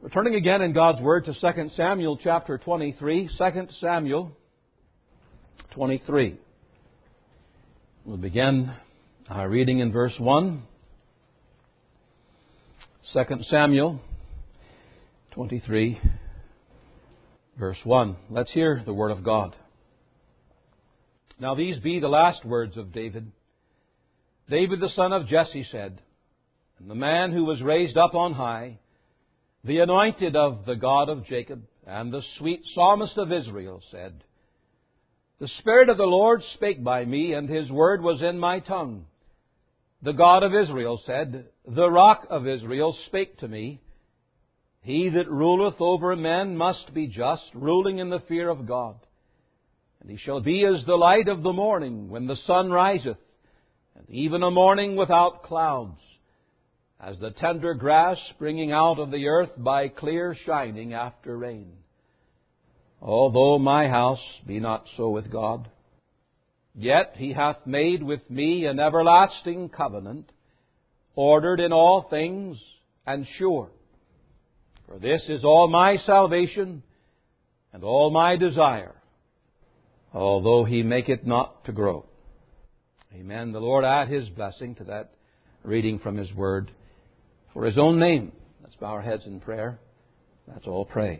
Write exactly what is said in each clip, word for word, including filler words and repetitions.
We're turning again in God's Word to Second Samuel chapter twenty-three. Second Samuel twenty-three. We'll begin our reading in verse one. Second Samuel twenty-three, verse one. Let's hear the Word of God. Now these be the last words of David. David the son of Jesse said, and the man who was raised up on high, the anointed of the God of Jacob, and the sweet psalmist of Israel, said, the Spirit of the Lord spake by me, and His word was in my tongue. The God of Israel said, the Rock of Israel spake to me. He that ruleth over men must be just, ruling in the fear of God. And he shall be as the light of the morning, when the sun riseth, and even a morning without clouds, as the tender grass springing out of the earth by clear shining after rain. Although my house be not so with God, yet He hath made with me an everlasting covenant, ordered in all things and sure. For this is all my salvation and all my desire, although He make it not to grow. Amen. The Lord add His blessing to that reading from His Word. For His own name, let's bow our heads in prayer. Let's all pray.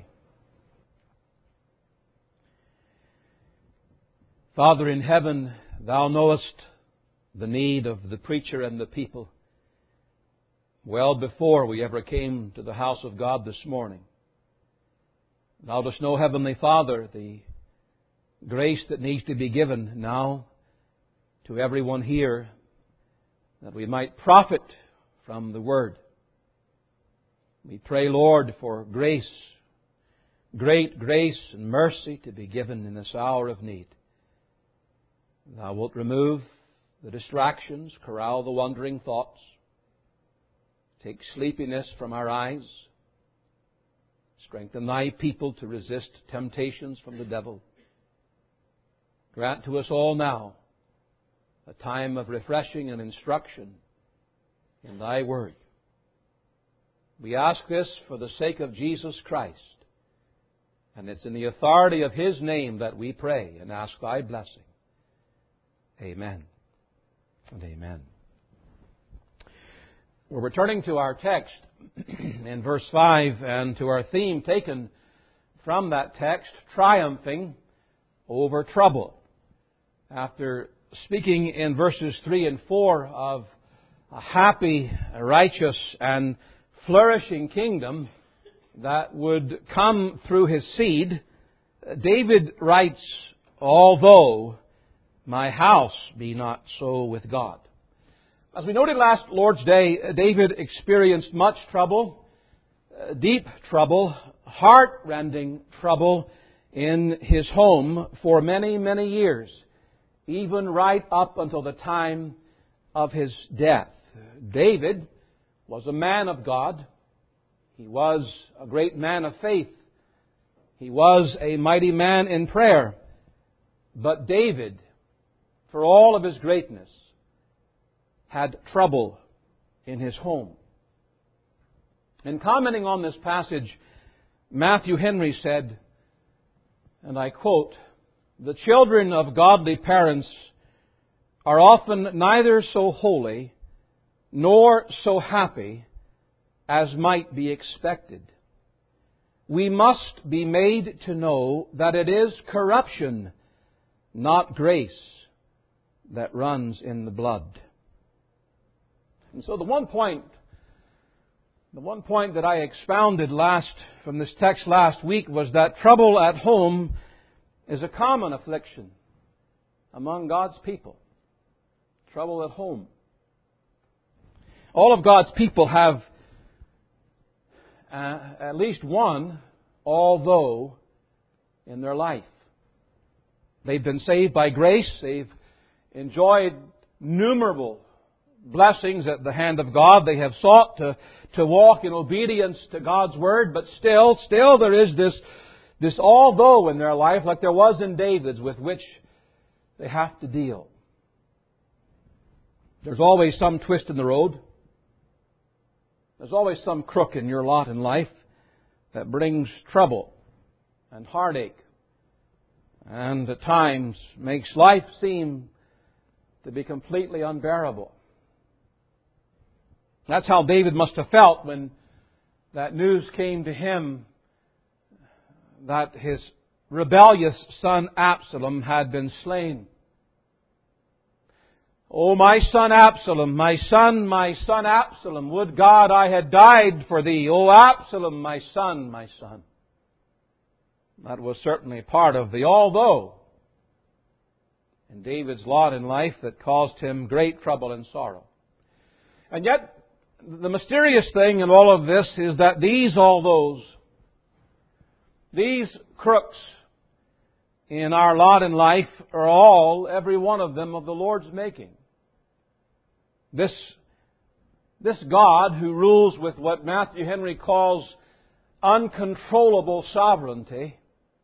Father in heaven, Thou knowest the need of the preacher and the people well before we ever came to the house of God this morning. Thou dost know, Heavenly Father, the grace that needs to be given now to everyone here, that we might profit from the Word. We pray, Lord, for grace, great grace and mercy to be given in this hour of need. Thou wilt remove the distractions, corral the wandering thoughts, take sleepiness from our eyes, strengthen Thy people to resist temptations from the devil. Grant to us all now a time of refreshing and instruction in Thy Word. We ask this for the sake of Jesus Christ, and it's in the authority of His name that we pray and ask Thy blessing. Amen and amen. We're returning to our text in verse five and to our theme taken from that text, triumphing over trouble. After speaking in verses three and four of a happy, righteous, and flourishing kingdom that would come through his seed, David writes, although my house be not so with God. As we noted last Lord's Day, David experienced much trouble, deep trouble, heart-rending trouble in his home for many, many years, even right up until the time of his death. David was a man of God. He was a great man of faith. He was a mighty man in prayer. But David, for all of his greatness, had trouble in his home. In commenting on this passage, Matthew Henry said, and I quote, the children of godly parents are often neither so holy nor so happy as might be expected. We must be made to know that it is corruption, not grace, that runs in the blood. And so the one point, the one point that I expounded last from this text last week was that trouble at home is a common affliction among God's people. Trouble at home. All of God's people have uh, at least one although in their life. They've been saved by grace. They've enjoyed innumerable blessings at the hand of God. They have sought to, to walk in obedience to God's Word, but still, still there is this, this although in their life, like there was in David's, with which they have to deal. There's always some twist in the road. There's always some crook in your lot in life. that brings trouble and heartache, and at times makes life seem to be completely unbearable. That's how David must have felt when that news came to him that his rebellious son Absalom had been slain. "O my son Absalom, my son, my son Absalom, would God I had died for thee. O Absalom, my son, my son." That was certainly part of the although in David's lot in life that caused him great trouble and sorrow. And yet, the mysterious thing in all of this is that these althoughs, these crooks in our lot in life are all, every one of them, of the Lord's making. This, this God who rules with what Matthew Henry calls uncontrollable sovereignty,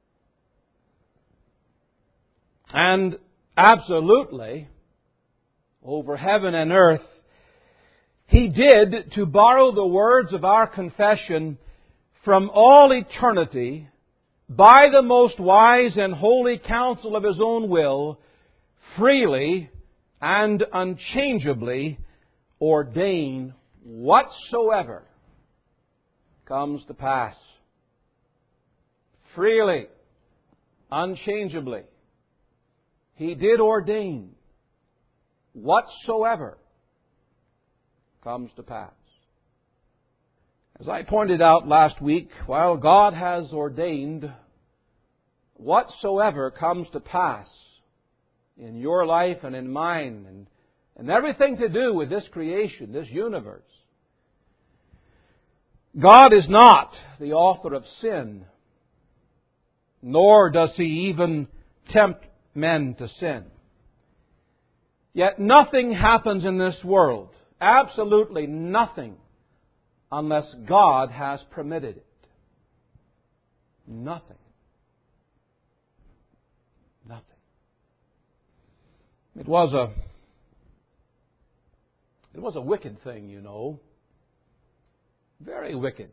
and absolutely over heaven and earth, He did, to borrow the words of our confession, from all eternity, by the most wise and holy counsel of His own will, freely and unchangeably ordain whatsoever comes to pass. Freely, unchangeably, He did ordain whatsoever comes to pass. As I pointed out last week, while God has ordained whatsoever comes to pass in your life and in mine, and, and everything to do with this creation, this universe, God is not the author of sin, nor does He even tempt men to sin. Yet nothing happens in this world, absolutely nothing, unless God has permitted it. Nothing. Nothing. It was a it was a wicked thing, you know. Very wicked.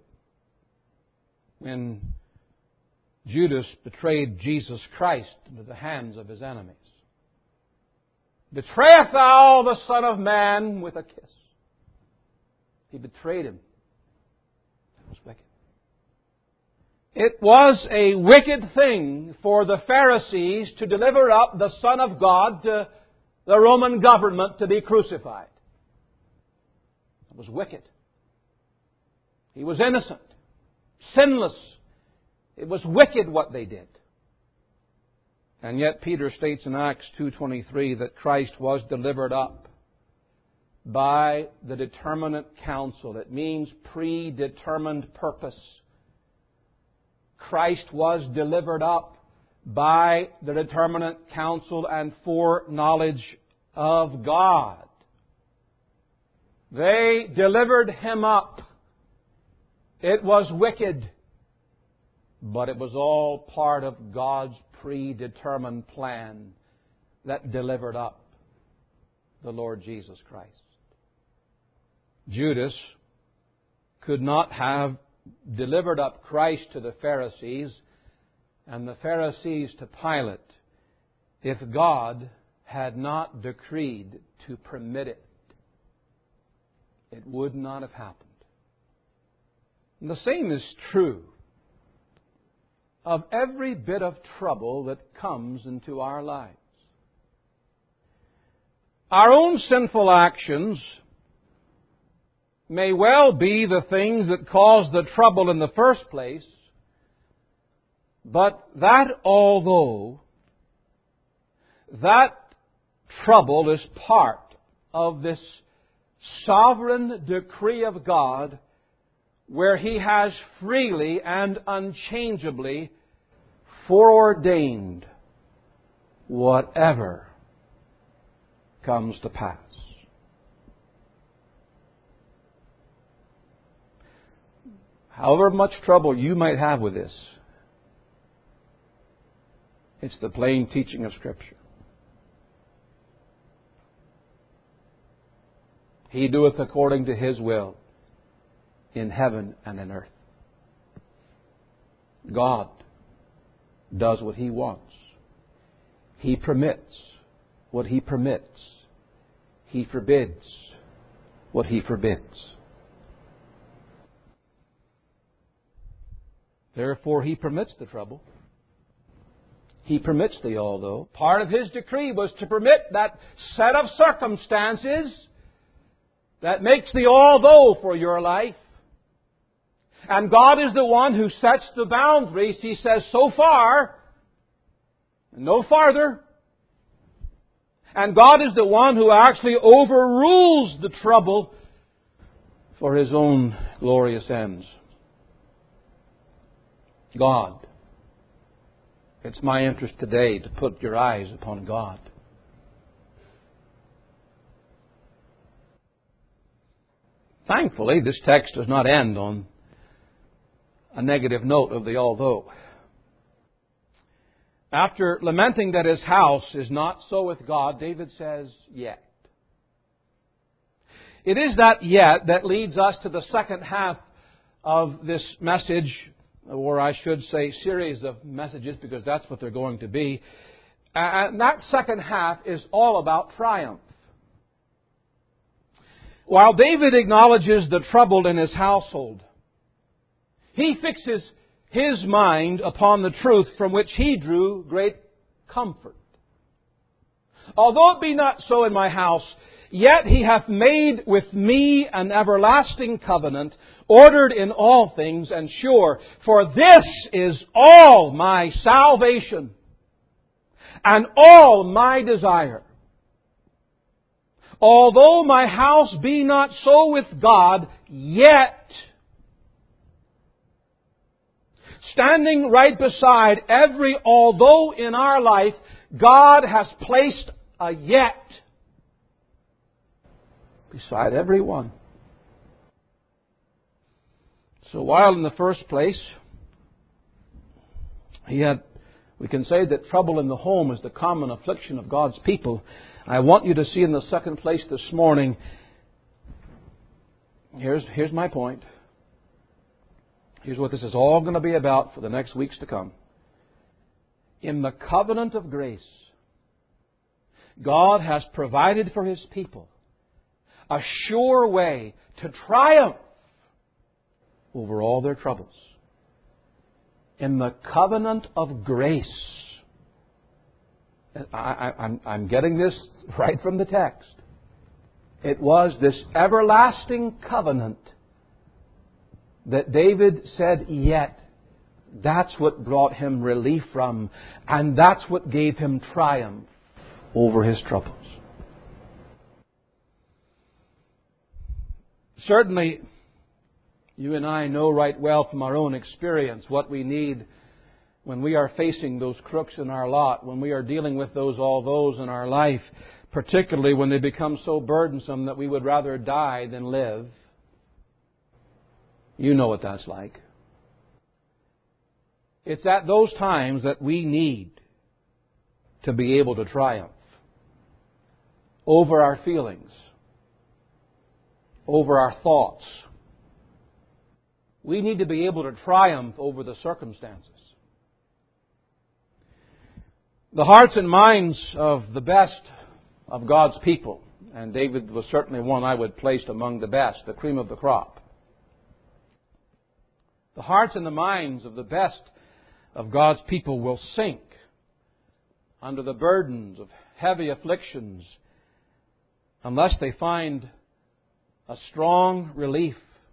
When Judas betrayed Jesus Christ into the hands of his enemies. "Betrayest thou the Son of Man?" with a kiss. He betrayed Him. It was wicked. It was a wicked thing for the Pharisees to deliver up the Son of God to the Roman government to be crucified. It was wicked. He was innocent, sinless. It was wicked what they did. And yet Peter states in Acts two twenty-three that Christ was delivered up by the determinate counsel. It means predetermined purpose. Christ was delivered up by the determinate counsel and foreknowledge of God. They delivered Him up. It was wicked, but it was all part of God's predetermined plan that delivered up the Lord Jesus Christ. Judas could not have delivered up Christ to the Pharisees and the Pharisees to Pilate if God had not decreed to permit it. It would not have happened. And the same is true of every bit of trouble that comes into our lives. Our own sinful actions may well be the things that cause the trouble in the first place, but that although that trouble is part of this sovereign decree of God, where He has freely and unchangeably foreordained whatever comes to pass. However much trouble you might have with this, it's the plain teaching of Scripture. He doeth according to His will in heaven and in earth. God does what He wants. He permits what He permits. He forbids what He forbids. Therefore, He permits the trouble. He permits the although. Part of His decree was to permit that set of circumstances that makes the although for your life. And God is the one who sets the boundaries. He says, so far, and no farther. And God is the one who actually overrules the trouble for His own glorious ends. God. It's my interest today to put your eyes upon God. Thankfully, this text does not end on a negative note of the although. After lamenting that his house is not so with God, David says, yet. It is that yet that leads us to the second half of this message, or I should say series of messages, because that's what they're going to be. And that second half is all about triumph. While David acknowledges the trouble in his household, he fixes his mind upon the truth from which he drew great comfort. Although it be not so in my house, yet He hath made with me an everlasting covenant, ordered in all things and sure. For this is all my salvation and all my desire. Although my house be not so with God, yet standing right beside every although in our life, God has placed a yet beside every one. So while in the first place, he had, we can say that trouble in the home is the common affliction of God's people. I want you to see in the second place this morning, here's, here's my point. Here's what this is all going to be about for the next weeks to come. In the covenant of grace, God has provided for His people a sure way to triumph over all their troubles. In the covenant of grace. I, I, I'm, I'm getting this right from the text. It was this everlasting covenant that David said, yet. That's what brought him relief from, and that's what gave him triumph over his troubles. Certainly, you and I know right well from our own experience what we need when we are facing those crooks in our lot, when we are dealing with those all those in our life, particularly when they become so burdensome that we would rather die than live. You know what that's like. It's at those times that we need to be able to triumph over our feelings, over our thoughts. We need to be able to triumph over the circumstances. The hearts and minds of the best of God's people, and David was certainly one I would place among the best, the cream of the crop. The hearts and the minds of the best of God's people will sink under the burdens of heavy afflictions unless they find a strong relief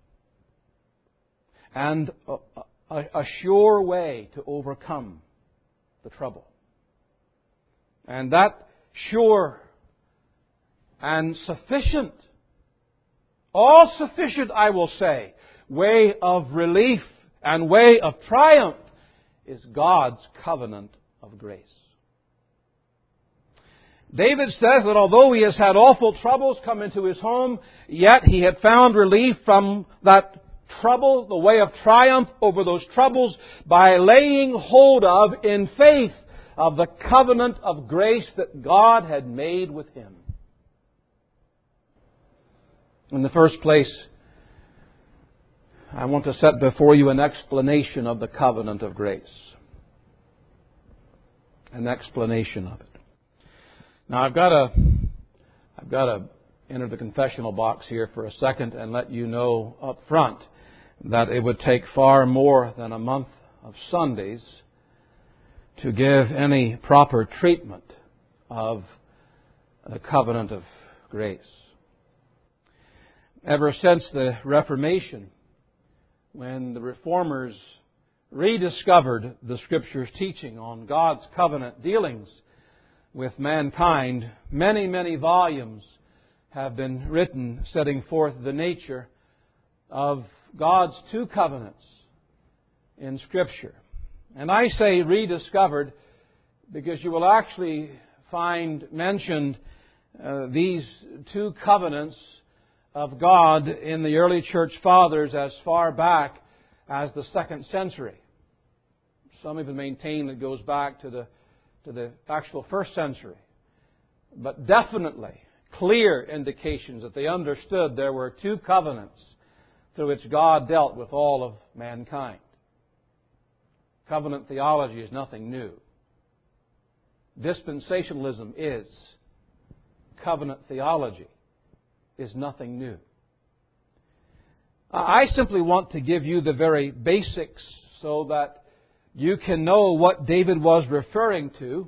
and a, a, a sure way to overcome the trouble. And that sure and sufficient, all sufficient, I will say, way of relief and way of triumph is God's covenant of grace. David says that although he has had awful troubles come into his home, yet he had found relief from that trouble, the way of triumph over those troubles, by laying hold of, in faith, of the covenant of grace that God had made with him. In the first place, I want to set before you an explanation of the covenant of grace. An explanation of it. Now I've got to, I've got to enter the confessional box here for a second and let you know up front that it would take far more than a month of Sundays to give any proper treatment of the covenant of grace. Ever since the Reformation, when the Reformers rediscovered the Scripture's teaching on God's covenant dealings with mankind, many, many volumes have been written setting forth the nature of God's two covenants in Scripture. And I say rediscovered because you will actually find mentioned uh, these two covenants of God in the early church fathers as far back as the second century. Some even maintain it goes back to the to the actual first century. But definitely clear indications that they understood there were two covenants through which God dealt with all of mankind. Covenant theology is nothing new. Dispensationalism is. Covenant theology is nothing new. I simply want to give you the very basics so that you can know what David was referring to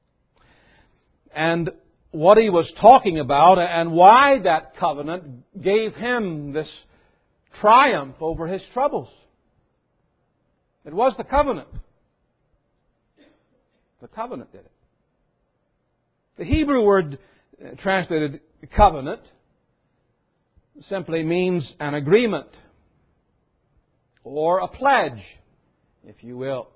and what he was talking about and why that covenant gave him this triumph over his troubles. It was the covenant. The covenant did it. The Hebrew word translated covenant simply means an agreement or a pledge, if you will.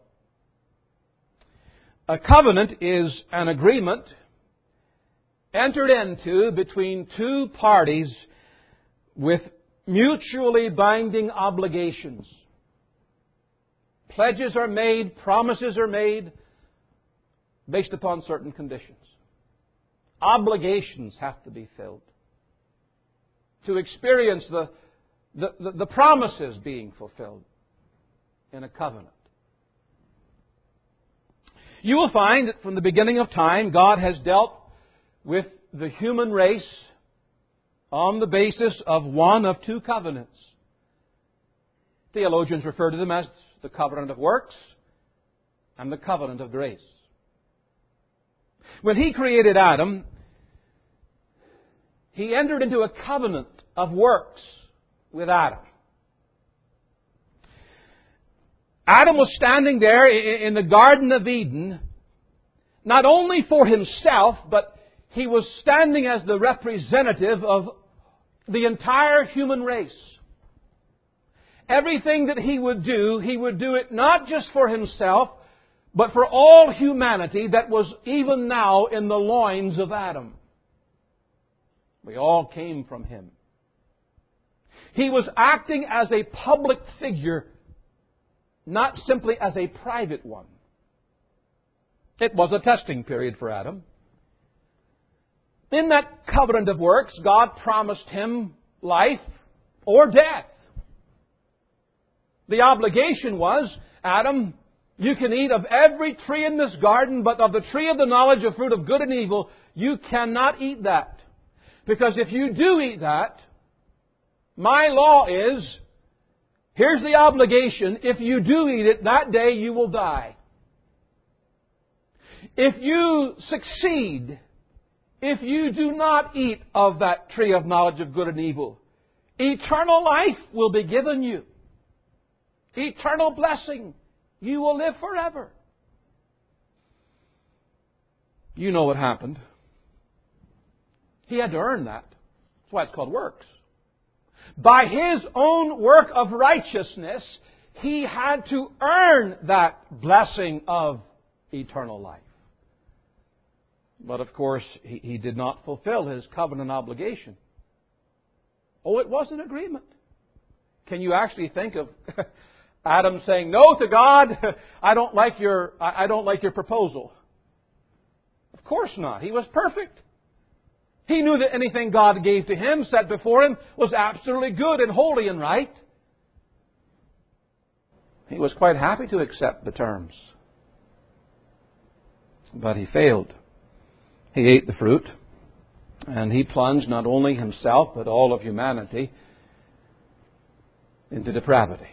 A covenant is an agreement entered into between two parties with mutually binding obligations. Pledges are made, promises are made based upon certain conditions. Obligations have to be filled to experience the, the, the, the promises being fulfilled in a covenant. You will find that from the beginning of time, God has dealt with the human race on the basis of one of two covenants. Theologians refer to them as the covenant of works and the covenant of grace. When He created Adam, He entered into a covenant of works with Adam. Adam was standing there in the Garden of Eden, not only for himself, but he was standing as the representative of the entire human race. Everything that he would do, he would do it not just for himself, but for all humanity that was even now in the loins of Adam. We all came from him. He was acting as a public figure, not simply as a private one. It was a testing period for Adam. In that covenant of works, God promised him life or death. The obligation was, Adam, you can eat of every tree in this garden, but of the tree of the knowledge of fruit of good and evil, you cannot eat that. Because if you do eat that, my law is, here's the obligation, if you do eat it, that day you will die. If you succeed, if you do not eat of that tree of knowledge of good and evil, eternal life will be given you. Eternal blessing. You will live forever. You know what happened. He had to earn that. That's why it's called works. By his own work of righteousness, he had to earn that blessing of eternal life. But of course, he, he did not fulfill his covenant obligation. Oh, it was an agreement. Can you actually think of Adam saying, "No to God, I don't like your I don't like your proposal"? Of course not. He was perfect. He knew that anything God gave to him, set before him, was absolutely good and holy and right. He was quite happy to accept the terms. But he failed. He ate the fruit, and he plunged not only himself but all of humanity into depravity.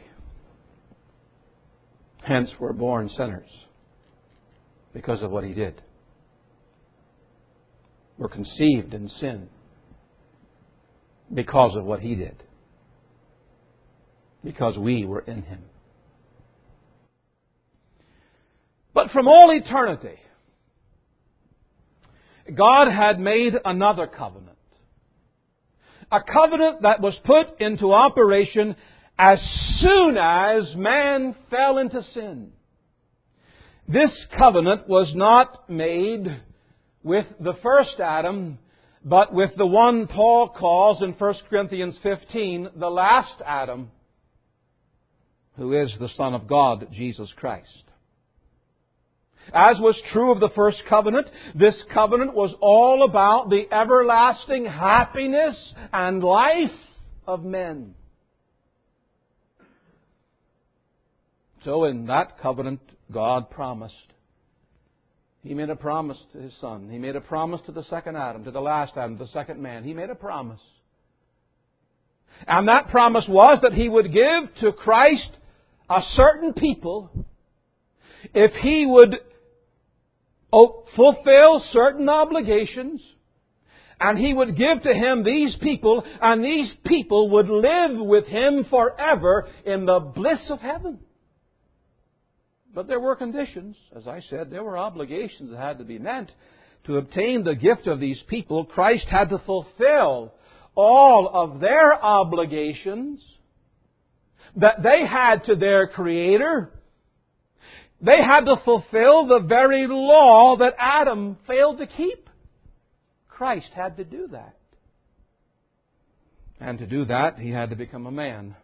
Hence we're born sinners because of what he did. We're conceived in sin because of what he did. Because we were in him. But from all eternity, God had made another covenant. A covenant that was put into operation as soon as man fell into sin. This covenant was not made with the first Adam, but with the one Paul calls in First Corinthians fifteen, the last Adam, who is the Son of God, Jesus Christ. As was true of the first covenant, this covenant was all about the everlasting happiness and life of men. So in that covenant, God promised. He made a promise to His Son. He made a promise to the second Adam, to the last Adam, the second man. He made a promise. And that promise was that He would give to Christ a certain people if He would fulfill certain obligations, and He would give to Him these people, and these people would live with Him forever in the bliss of heaven. But there were conditions. As I said, there were obligations that had to be met. To obtain the gift of these people, Christ had to fulfill all of their obligations that they had to their Creator. They had to fulfill the very law that Adam failed to keep. Christ had to do that. And to do that, He had to become a man.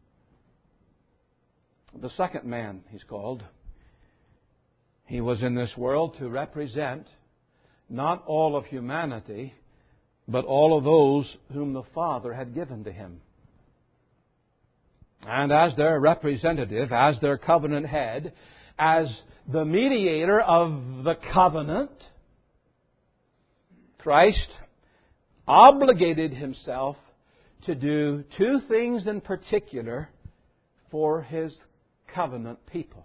The second man, He's called. He was in this world to represent not all of humanity, but all of those whom the Father had given to Him. And as their representative, as their covenant head, as the mediator of the covenant, Christ obligated Himself to do two things in particular for His covenant people.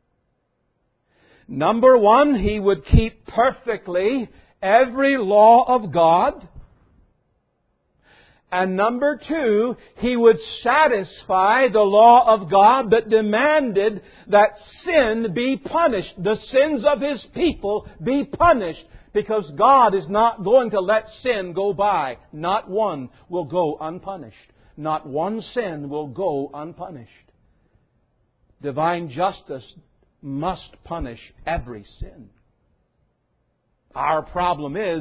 Number one, He would keep perfectly every law of God. And number two, He would satisfy the law of God that demanded that sin be punished. The sins of His people be punished. Because God is not going to let sin go by. Not one will go unpunished. Not one sin will go unpunished. Divine justice must punish every sin. Our problem is,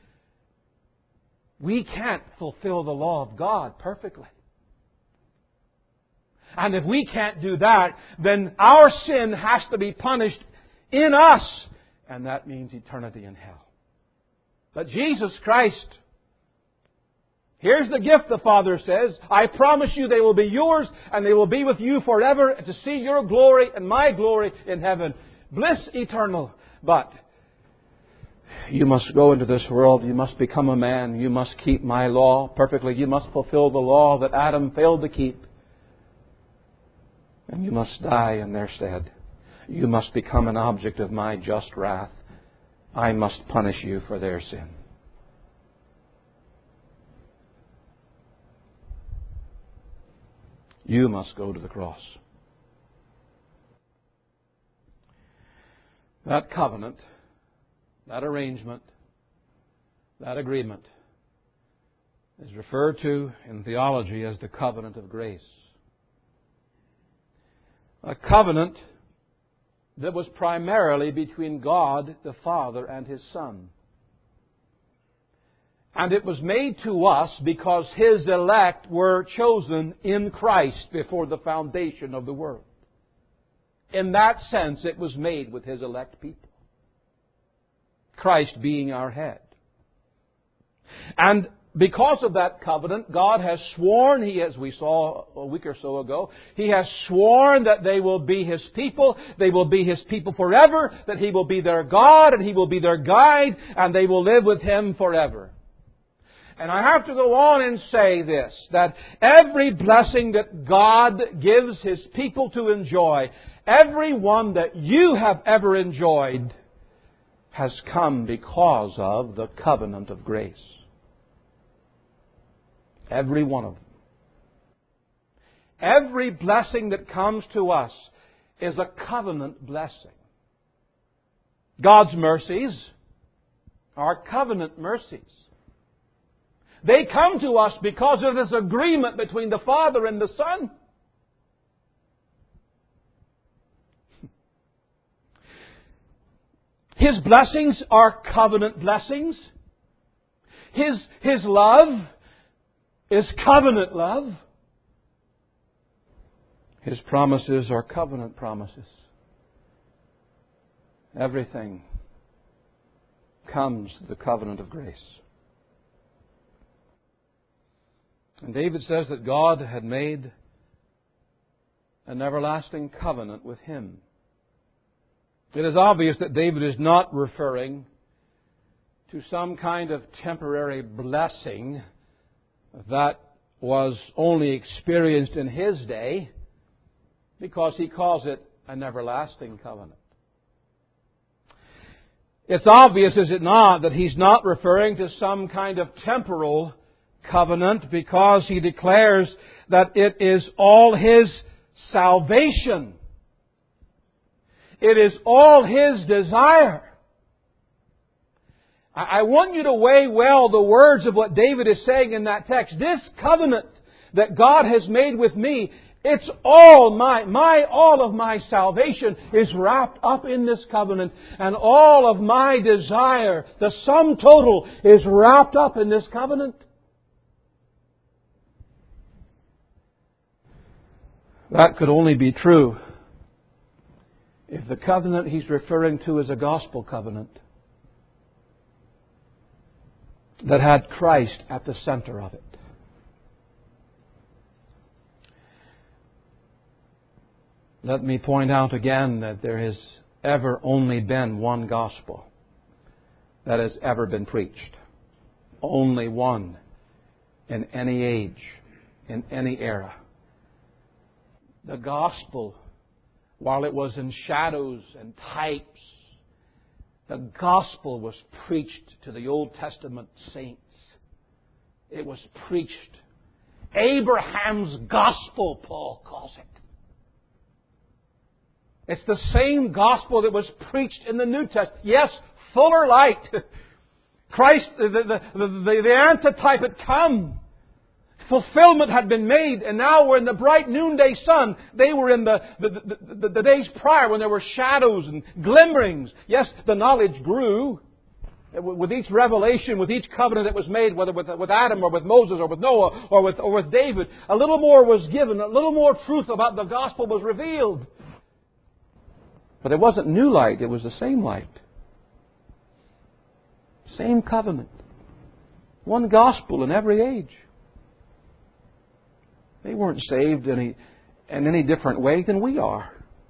we can't fulfill the law of God perfectly. And if we can't do that, then our sin has to be punished in us. And that means eternity in hell. But Jesus Christ, here's the gift, the Father says. I promise you they will be yours and they will be with you forever to see your glory and my glory in heaven. Bliss eternal. But you must go into this world. You must become a man. You must keep my law perfectly. You must fulfill the law that Adam failed to keep. And you must die in their stead. You must become an object of my just wrath. I must punish you for their sin. You must go to the cross. That covenant, that arrangement, that agreement is referred to in theology as the covenant of grace. A covenant that was primarily between God the Father and His Son. And it was made to us because His elect were chosen in Christ before the foundation of the world. In that sense, it was made with His elect people. Christ being our head. And because of that covenant, God has sworn, He, as we saw a week or so ago, He has sworn that they will be His people, they will be His people forever, that He will be their God and He will be their guide, and they will live with Him forever. And I have to go on and say this, that every blessing that God gives His people to enjoy, every one that you have ever enjoyed, has come because of the covenant of grace. Every one of them. Every blessing that comes to us is a covenant blessing. God's mercies are covenant mercies. They come to us because of this agreement between the Father and the Son. His blessings are covenant blessings. His, His love is covenant love. His promises are covenant promises. Everything comes to the covenant of grace. And David says that God had made an everlasting covenant with him. It is obvious that David is not referring to some kind of temporary blessing that was only experienced in his day, because he calls it an everlasting covenant. It's obvious, is it not, that he's not referring to some kind of temporal covenant, because he declares that it is all His salvation. It is all His desire. I want you to weigh well the words of what David is saying in that text. This covenant that God has made with me, it's all my, my, all of my salvation is wrapped up in this covenant. And all of my desire, the sum total, is wrapped up in this covenant. That could only be true if the covenant he's referring to is a gospel covenant that had Christ at the center of it. Let me point out again that there has ever only been one gospel that has ever been preached. Only one in any age, in any era. The gospel, while it was in shadows and types, the gospel was preached to the Old Testament saints. It was preached. Abraham's gospel, Paul calls it. It's the same gospel that was preached in the New Testament. Yes, fuller light. Christ, the, the, the, the antitype had come. Fulfillment had been made, and now we're in the bright noonday sun. They were in the, the, the, the, the days prior when there were shadows and glimmerings. Yes, the knowledge grew. With each revelation, with each covenant that was made, whether with, with Adam or with Moses or with Noah or with, or with David, a little more was given, a little more truth about the gospel was revealed. But it wasn't new light, it was the same light. Same covenant. One gospel in every age. They weren't saved any, in any different way than we are.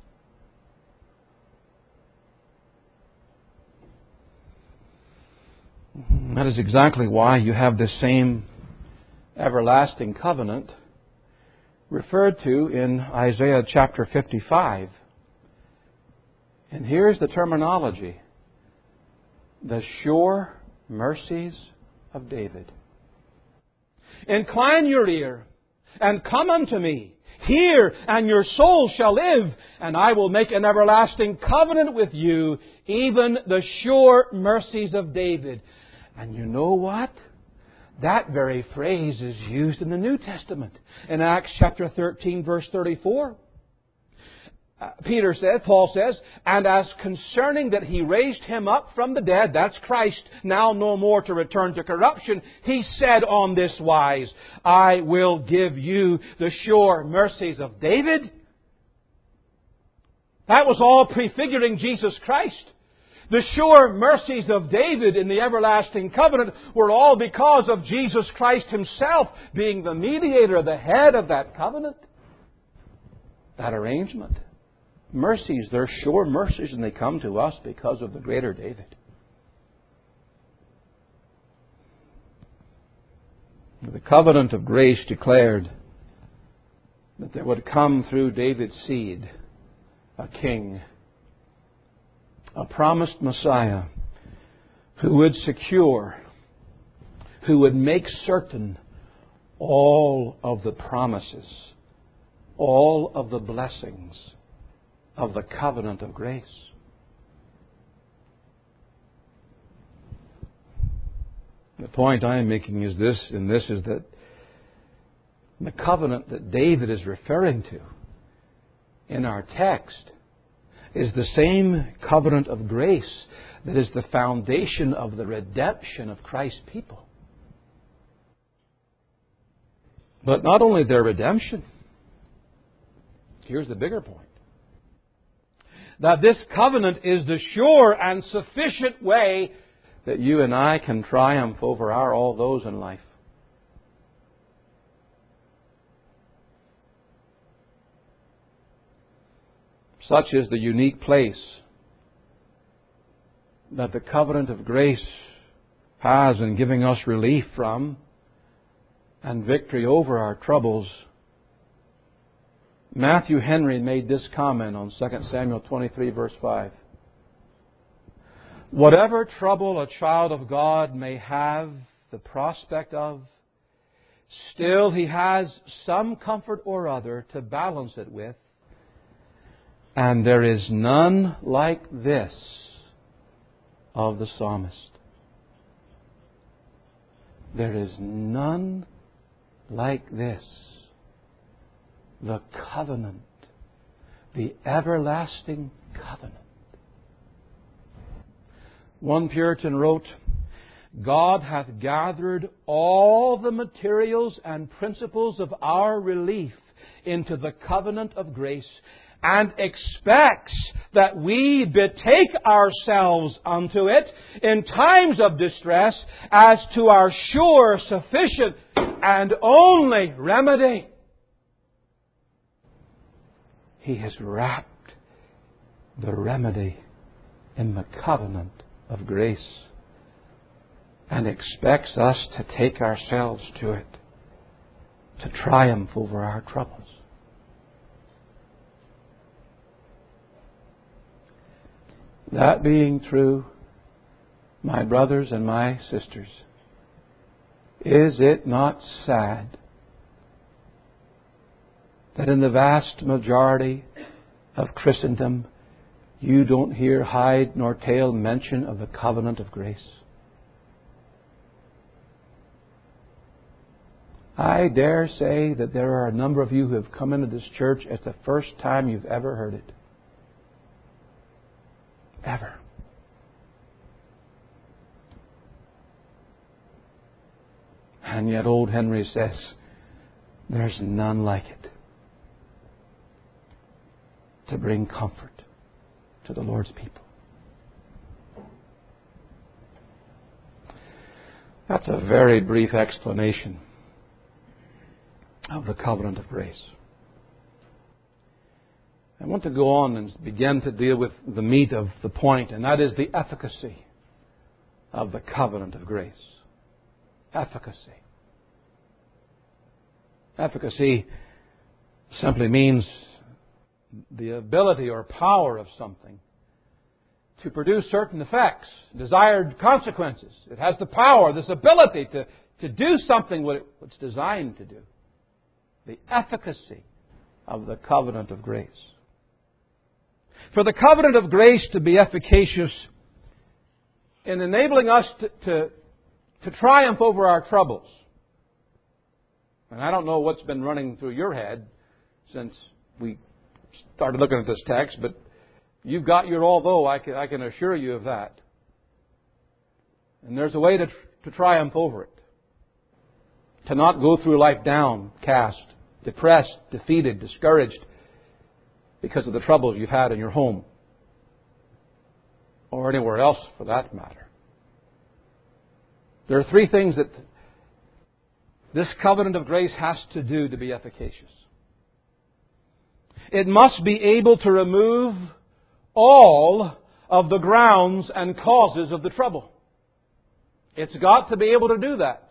That is exactly why you have this same everlasting covenant referred to in Isaiah chapter fifty-five. And here's the terminology. The sure mercies of David. Incline your ear and come unto me. Hear, and your soul shall live, and I will make an everlasting covenant with you, even the sure mercies of David. And you know what? That very phrase is used in the New Testament. In Acts chapter thirteen, verse thirty-four. Uh, Peter says, Paul says, and as concerning that He raised Him up from the dead, that's Christ, now no more to return to corruption, He said on this wise, I will give you the sure mercies of David. That was all prefiguring Jesus Christ. The sure mercies of David in the everlasting covenant were all because of Jesus Christ Himself being the mediator, the head of that covenant, that arrangement. Mercies, they're sure mercies, and they come to us because of the greater David. The covenant of grace declared that there would come through David's seed a king, a promised Messiah who would secure, who would make certain all of the promises, all of the blessings of the covenant of grace. The point I am making is this, and this is that the covenant that David is referring to in our text is the same covenant of grace that is the foundation of the redemption of Christ's people. But not only their redemption, here's the bigger point. That this covenant is the sure and sufficient way that you and I can triumph over our all those in life. Such is the unique place that the covenant of grace has in giving us relief from and victory over our troubles. Matthew Henry made this comment on Second Samuel twenty-three, verse five. Whatever trouble a child of God may have the prospect of, still he has some comfort or other to balance it with, and there is none like this of the psalmist. There is none like this. The covenant, the everlasting covenant. One Puritan wrote, God hath gathered all the materials and principles of our relief into the covenant of grace, and expects that we betake ourselves unto it in times of distress as to our sure, sufficient, and only remedy. He has wrapped the remedy in the covenant of grace and expects us to take ourselves to it, to triumph over our troubles. That being true, my brothers and my sisters, is it not sad that in the vast majority of Christendom you don't hear hide nor tail mention of the covenant of grace? I dare say that there are a number of you who have come into this church as the first time you've ever heard it. Ever. And yet old Henry says, there's none like it to bring comfort to the Lord's people. That's a very brief explanation of the covenant of grace. I want to go on and begin to deal with the meat of the point, and that is the efficacy of the covenant of grace. Efficacy. Efficacy simply means the ability or power of something to produce certain effects, desired consequences. It has the power, this ability to, to do something what it's designed to do. The efficacy of the covenant of grace. For the covenant of grace to be efficacious in enabling us to, to, to triumph over our troubles. And I don't know what's been running through your head since we started looking at this text, but you've got your although, I can, I can assure you of that. And there's a way to, to triumph over it. To not go through life downcast, depressed, defeated, discouraged because of the troubles you've had in your home or anywhere else for that matter. There are three things that this covenant of grace has to do to be efficacious. It must be able to remove all of the grounds and causes of the trouble. It's got to be able to do that.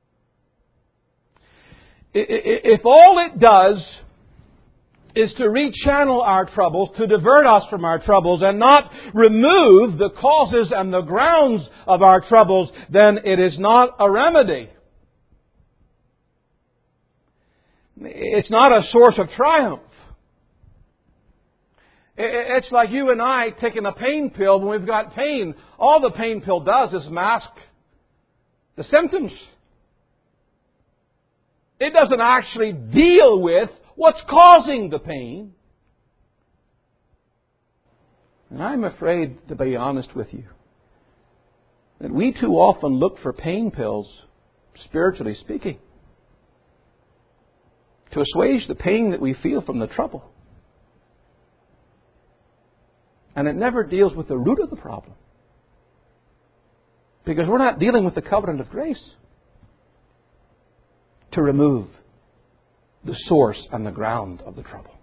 If all it does is to rechannel our troubles, to divert us from our troubles, and not remove the causes and the grounds of our troubles, then it is not a remedy. It's not a source of triumph. It's like you and I taking a pain pill when we've got pain. All the pain pill does is mask the symptoms. It doesn't actually deal with what's causing the pain. And I'm afraid, to be honest with you, that we too often look for pain pills, spiritually speaking, to assuage the pain that we feel from the trouble. And it never deals with the root of the problem. Because we're not dealing with the covenant of grace to remove the source and the ground of the trouble.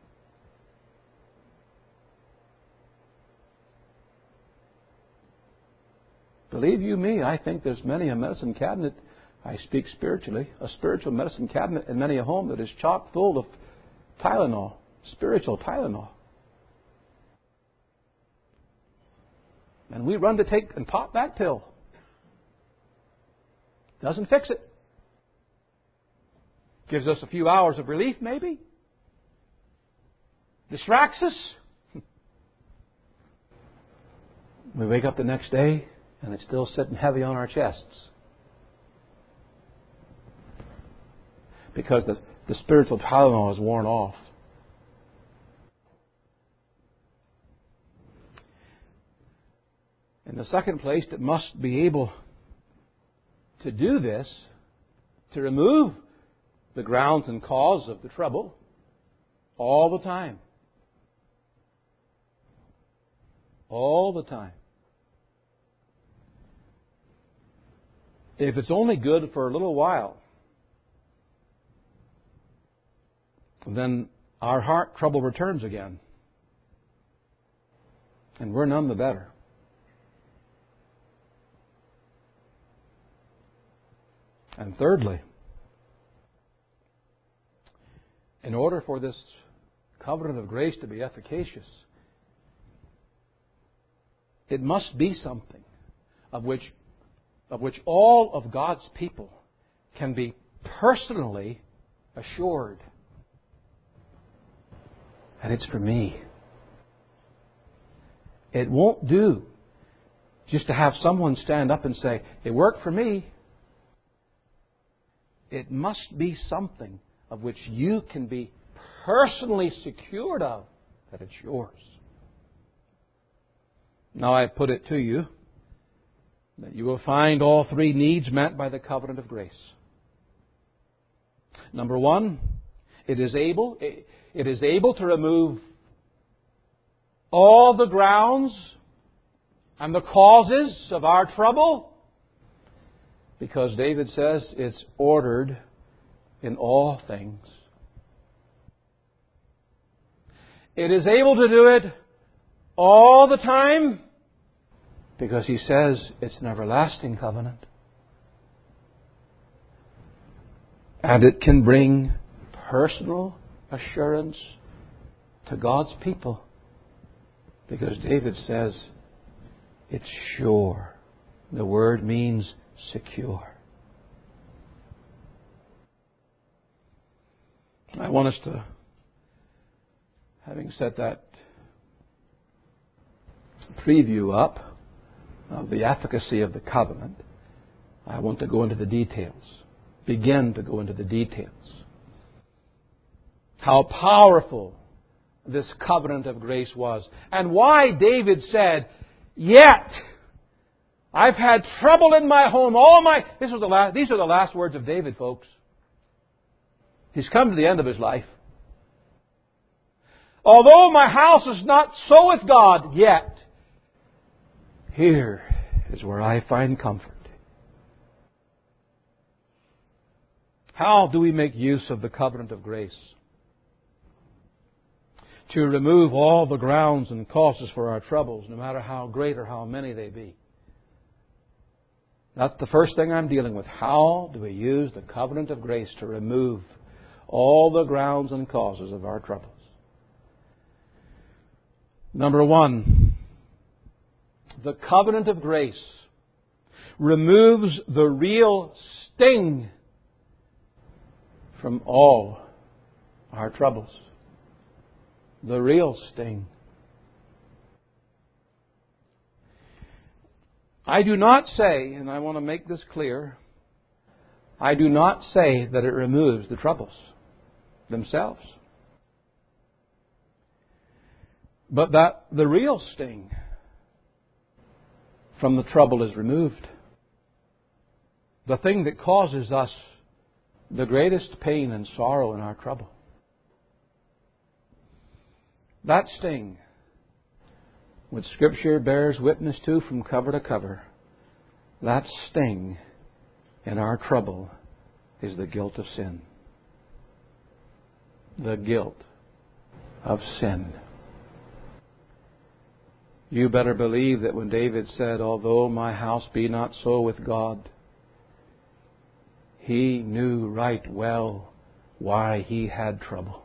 Believe you me, I think there's many a medicine cabinet, I speak spiritually, a spiritual medicine cabinet in many a home that is chock full of Tylenol, spiritual Tylenol. And we run to take and pop that pill. Doesn't fix it. Gives us a few hours of relief, maybe. Distracts us. We wake up the next day and it's still sitting heavy on our chests. Because the, the spiritual Tylenol is worn off. In the second place, it must be able to do this, to remove the grounds and cause of the trouble all the time. All the time. If it's only good for a little while, then our heart trouble returns again. And we're none the better. And thirdly, in order for this covenant of grace to be efficacious, it must be something of which, of which all of God's people can be personally assured. And it's for me. It won't do just to have someone stand up and say, it worked for me. It must be something of which you can be personally secured of that it's yours. Now I put it to you that you will find all three needs met by the covenant of grace. Number one, it is able, it is able to remove all the grounds and the causes of our trouble, because David says it's ordered in all things. It is able to do it all the time, because he says it's an everlasting covenant. And it can bring personal assurance to God's people, because David says it's sure. The word means secure. I want us to, having set that preview up of the efficacy of the covenant, I want to go into the details. Begin to go into the details. How powerful this covenant of grace was. And why David said, yet I've had trouble in my home all my... This was the last, these are the last words of David, folks. He's come to the end of his life. Although my house is not so with God, yet Here is where I find comfort. How do we make use of the covenant of grace? To remove all the grounds and causes for our troubles, no matter how great or how many they be. That's the first thing I'm dealing with. How do we use the covenant of grace to remove all the grounds and causes of our troubles? Number one, the covenant of grace removes the real sting from all our troubles. The real sting. I do not say, and I want to make this clear, I do not say that it removes the troubles themselves. But that the real sting from the trouble is removed. The thing that causes us the greatest pain and sorrow in our trouble. That sting, which Scripture bears witness to from cover to cover, that sting in our trouble is the guilt of sin. The guilt of sin. You better believe that when David said, although my house be not so with God, he knew right well why he had trouble.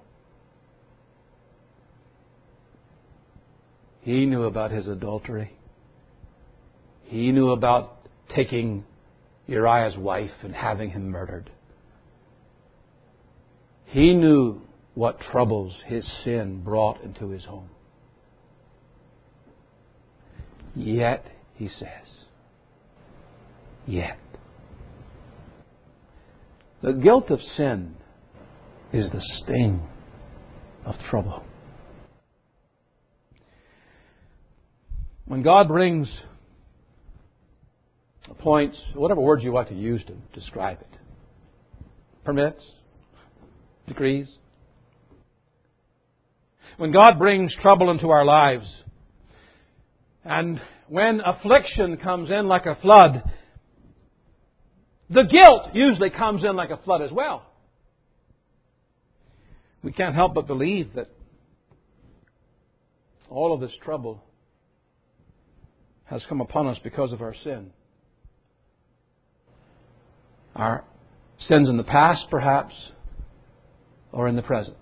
He knew about his adultery. He knew about taking Uriah's wife and having him murdered. He knew what troubles his sin brought into his home. Yet, he says, yet. The guilt of sin is the sting of trouble. When God brings, appoints, whatever words you like to use to describe it, permits, decrees. When God brings trouble into our lives, and when affliction comes in like a flood, the guilt usually comes in like a flood as well. We can't help but believe that all of this trouble has come upon us because of our sin. Our sins in the past, perhaps, or in the present.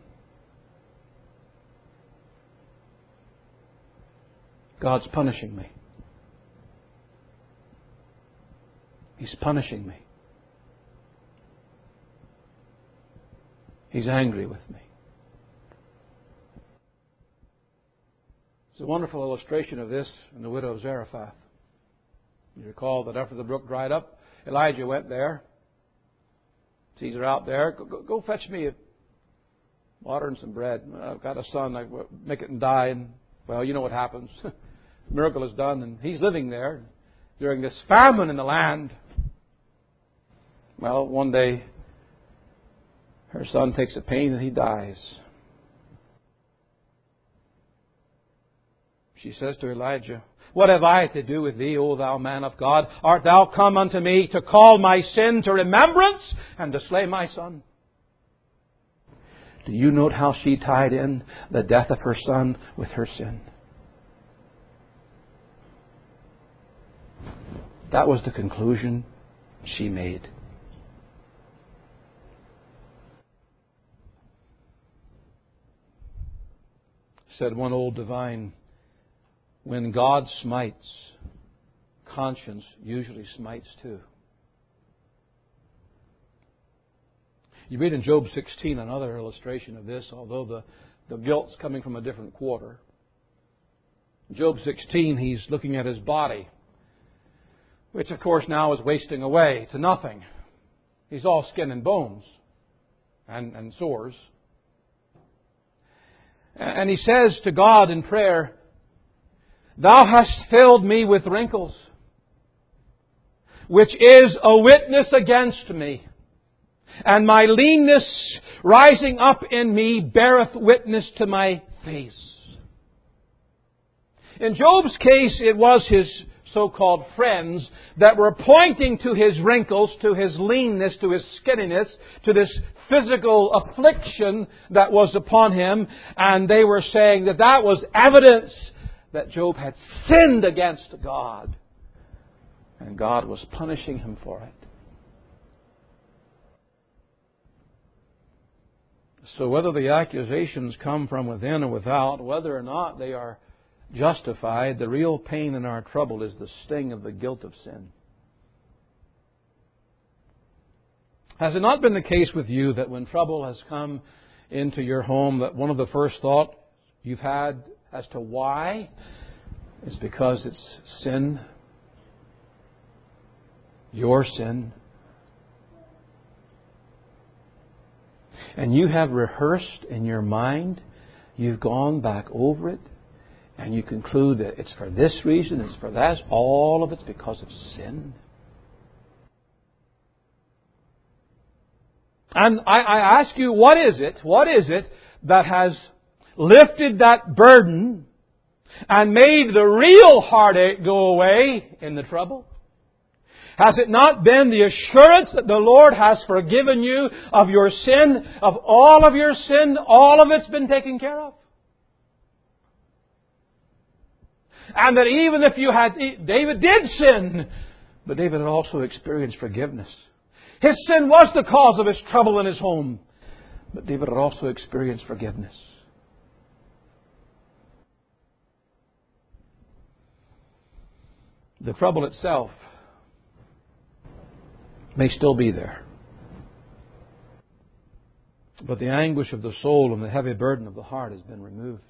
God's punishing me. He's punishing me. He's angry with me. It's a wonderful illustration of this in the widow of Zarephath. You recall that after the brook dried up, Elijah went there, sees her out there. Go, go, go fetch me water and some bread. I've got a son. I make it and die. And, well, you know what happens. The miracle is done, and he's living there during this famine in the land. Well, one day, her son takes a pain and he dies. She says to Elijah, what have I to do with thee, O thou man of God? Art thou come unto me to call my sin to remembrance and to slay my son? Do you note how she tied in the death of her son with her sin? That was the conclusion she made. Said one old divine, when God smites, conscience usually smites too. You read in Job sixteen another illustration of this, although the, the guilt's coming from a different quarter. In Job sixteen, he's looking at his body, which of course now is wasting away to nothing. He's all skin and bones and, and sores. And he says to God in prayer, Thou hast filled me with wrinkles, which is a witness against me. And my leanness rising up in me beareth witness to my face. In Job's case, it was his so-called friends that were pointing to His wrinkles, to His leanness, to His skinniness, to this physical affliction that was upon Him. And they were saying that that was evidence that Job had sinned against God. And God was punishing him for it. So whether the accusations come from within or without, whether or not they are justified, the real pain in our trouble is the sting of the guilt of sin. Has it not been the case with you that when trouble has come into your home, that one of the first thoughts you've had as to why is because it's sin, your sin, and you have rehearsed in your mind, you've gone back over it, and you conclude that it's for this reason, it's for that, all of it's because of sin. And I, I ask you, what is it, what is it that has lifted that burden and made the real heartache go away in the trouble? Has it not been the assurance that the Lord has forgiven you of your sin, of all of your sin, all of it's been taken care of? And that even if you had, David did sin, but David had also experienced forgiveness. His sin was the cause of his trouble in his home, but David had also experienced forgiveness. The trouble itself may still be there, but the anguish of the soul and the heavy burden of the heart has been removed.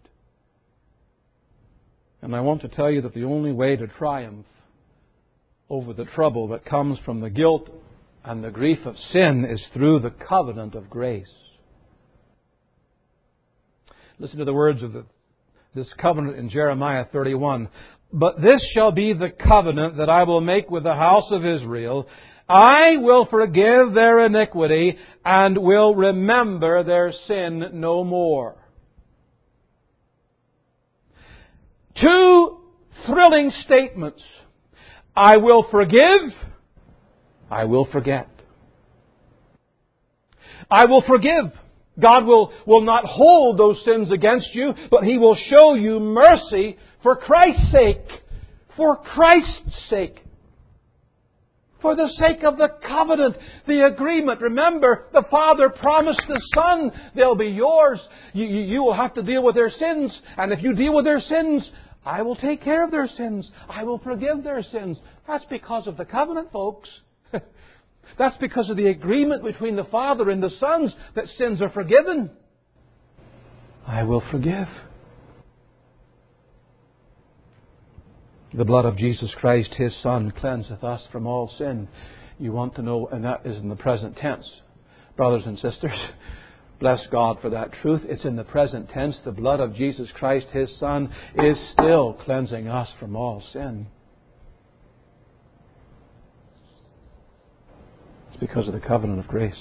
And I want to tell you that the only way to triumph over the trouble that comes from the guilt and the grief of sin is through the covenant of grace. Listen to the words of the, this covenant in Jeremiah thirty-one. But this shall be the covenant that I will make with the house of Israel. I will forgive their iniquity and will remember their sin no more. Two thrilling statements. I will forgive. I will forget. I will forgive. God will, will not hold those sins against you, but He will show you mercy for Christ's sake. For Christ's sake. For the sake of the covenant, the agreement. Remember, the Father promised the Son, they'll be yours. You, you, you will have to deal with their sins. And if you deal with their sins, I will take care of their sins. I will forgive their sins. That's because of the covenant, folks. That's because of the agreement between the Father and the Son that sins are forgiven. I will forgive. The blood of Jesus Christ, His Son, cleanseth us from all sin. You want to know, and that is in the present tense. Brothers and sisters, bless God for that truth. It's in the present tense. The blood of Jesus Christ, His Son, is still cleansing us from all sin. It's because of the covenant of grace.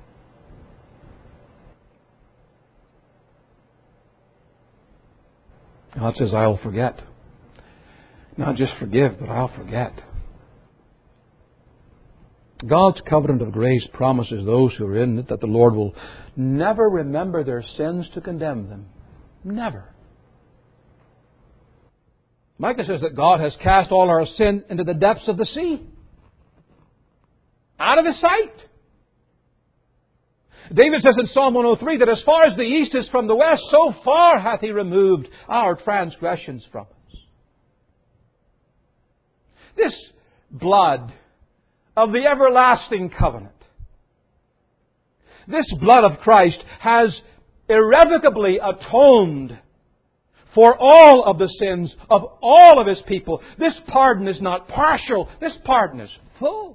God says, I'll forget. Not just forgive, but I'll forget. God's covenant of grace promises those who are in it that the Lord will never remember their sins to condemn them. Never. Micah says that God has cast all our sin into the depths of the sea. Out of His sight. David says in Psalm one oh three that as far as the east is from the west, so far hath He removed our transgressions from us. This blood of the everlasting covenant, this blood of Christ has irrevocably atoned for all of the sins of all of His people. This pardon is not partial. This pardon is full.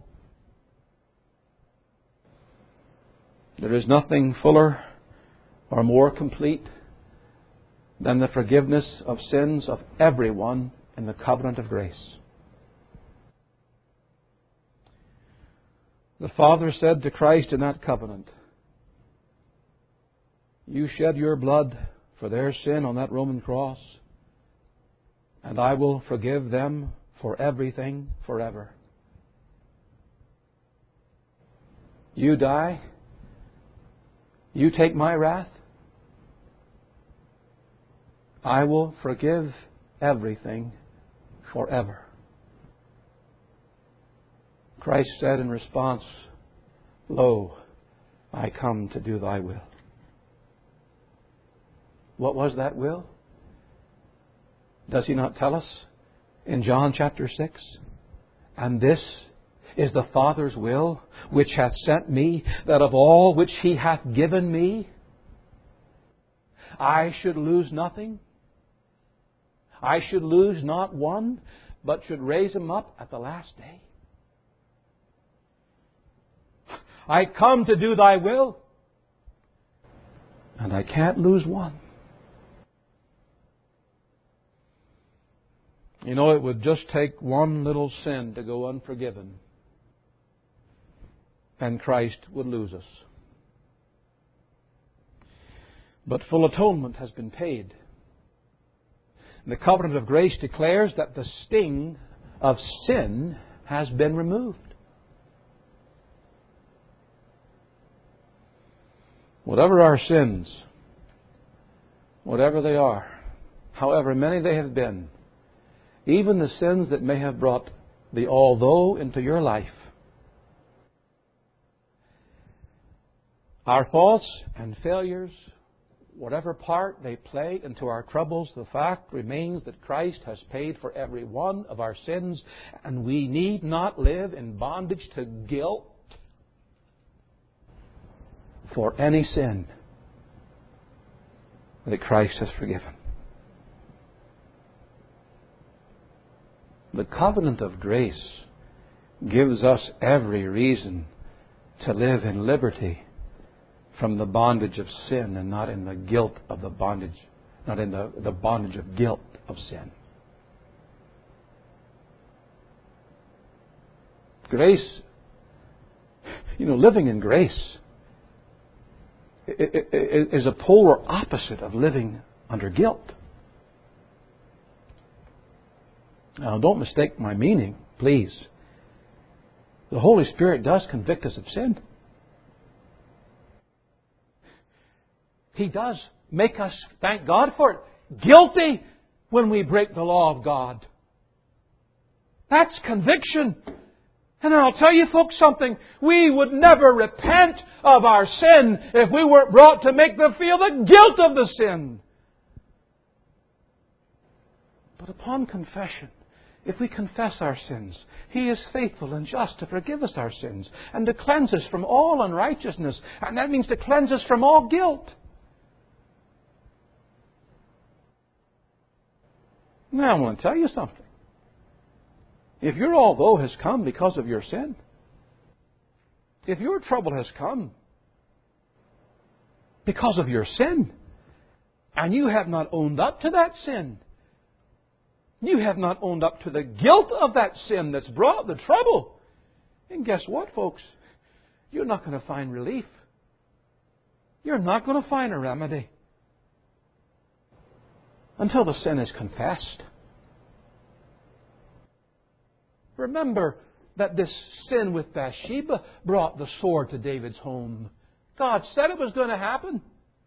There is nothing fuller or more complete than the forgiveness of sins of everyone in the covenant of grace. The Father said to Christ in that covenant, you shed your blood for their sin on that Roman cross, and I will forgive them for everything forever. You die. You take my wrath. I will forgive everything forever. Christ said in response, Lo, I come to do thy will. What was that will? Does He not tell us in John chapter six? And this is the Father's will, which hath sent me, that of all which He hath given me, I should lose nothing. I should lose not one, but should raise him up at the last day. I come to do thy will, and I can't lose one. You know, it would just take one little sin to go unforgiven, and Christ would lose us. But full atonement has been paid. The covenant of grace declares that the sting of sin has been removed. Whatever our sins, whatever they are, however many they have been, even the sins that may have brought the although into your life, our faults and failures, whatever part they play into our troubles, the fact remains that Christ has paid for every one of our sins, and we need not live in bondage to guilt for any sin that Christ has forgiven. The covenant of grace gives us every reason to live in liberty from the bondage of sin and not in the guilt of the bondage, not in the, the bondage of guilt of sin. Grace, you know, living in grace is a polar opposite of living under guilt. Now, don't mistake my meaning, please. The Holy Spirit does convict us of sin. He does make us, thank God for it, guilty when we break the law of God. That's conviction. And I'll tell you folks something. We would never repent of our sin if we weren't brought to make them feel the guilt of the sin. But upon confession, if we confess our sins, He is faithful and just to forgive us our sins and to cleanse us from all unrighteousness. And that means to cleanse us from all guilt. Now I want to tell you something. If your although has come because of your sin, if your trouble has come because of your sin, and you have not owned up to that sin, you have not owned up to the guilt of that sin that's brought the trouble, and guess what, folks? You're not going to find relief. You're not going to find a remedy until the sin is confessed. Remember that this sin with Bathsheba brought the sword to David's home. God said it was going to happen.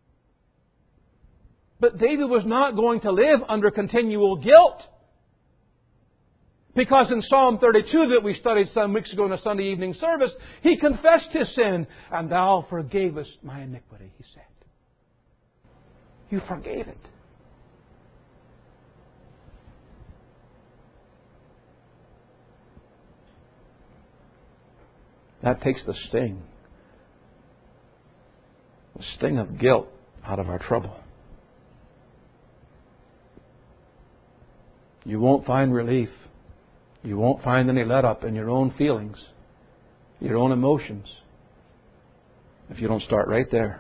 But David was not going to live under continual guilt. Because in Psalm thirty-two that we studied some weeks ago in a Sunday evening service, he confessed his sin. And thou forgavest my iniquity, he said. You forgave it. That takes the sting. The sting of guilt out of our trouble. You won't find relief. You won't find any let up in your own feelings, your own emotions, if you don't start right there.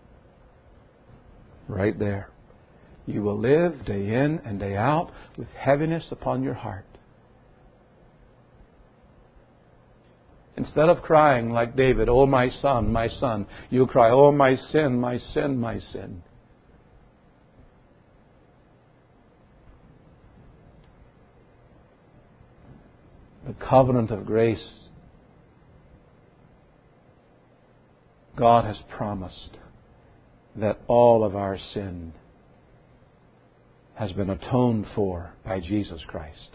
Right there. You will live day in and day out with heaviness upon your heart. Instead of crying like David, "Oh, my son, my son," you cry, "Oh, my sin, my sin, my sin." the covenant of grace, God has promised that all of our sin has been atoned for by Jesus Christ.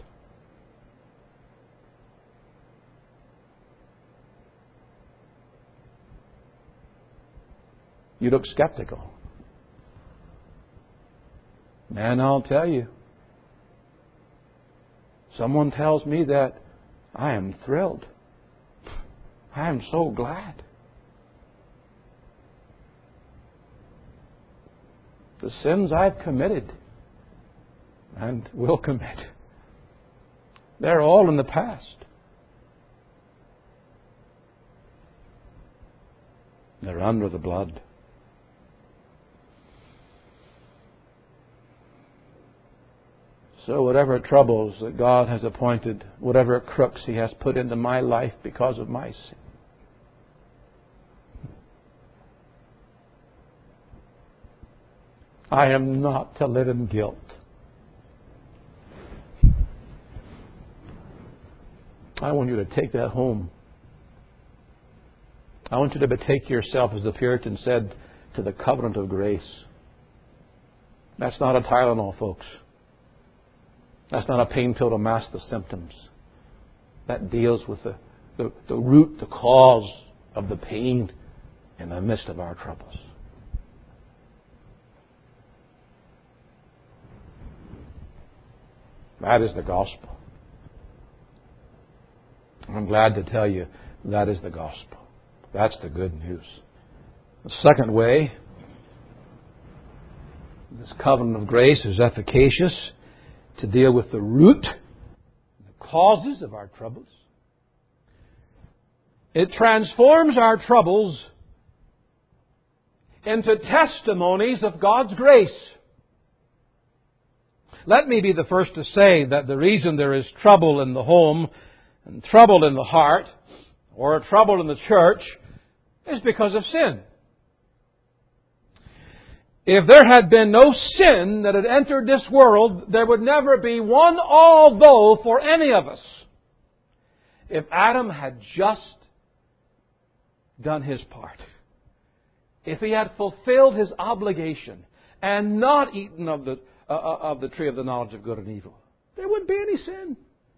You look skeptical. Man, I'll tell you. Someone tells me that, I am thrilled. I am so glad. The sins I've committed and will commit, they're all in the past. They're under the blood. So whatever troubles that God has appointed, whatever crooks He has put into my life because of my sin, I am not to live in guilt. I want you to take that home. I want you to betake yourself, as the Puritan said, to the covenant of grace. That's not a Tylenol, folks. That's not a pain pill to mask the symptoms. That deals with the, the, the root, the cause of the pain in the midst of our troubles. That is the gospel. I'm glad to tell you that is the gospel. That's the good news. The second way this covenant of grace is efficacious to deal with the root, the causes of our troubles. It transforms our troubles into testimonies of God's grace. Let me be the first to say that the reason there is trouble in the home and trouble in the heart or trouble in the church is because of sin. If there had been no sin that had entered this world, there would never be one although for any of us. If Adam had just done his part, if he had fulfilled his obligation and not eaten of the uh, of the tree of the knowledge of good and evil, there wouldn't be any sin.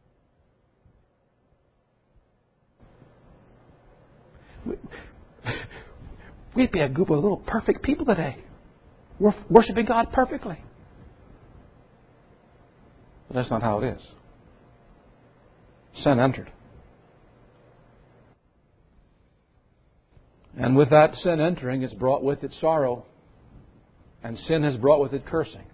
We'd be a group of little perfect people today. We're worshiping God perfectly. But that's not how it is. Sin entered. And with that sin entering, it's brought with it sorrow. And sin has brought with it cursing.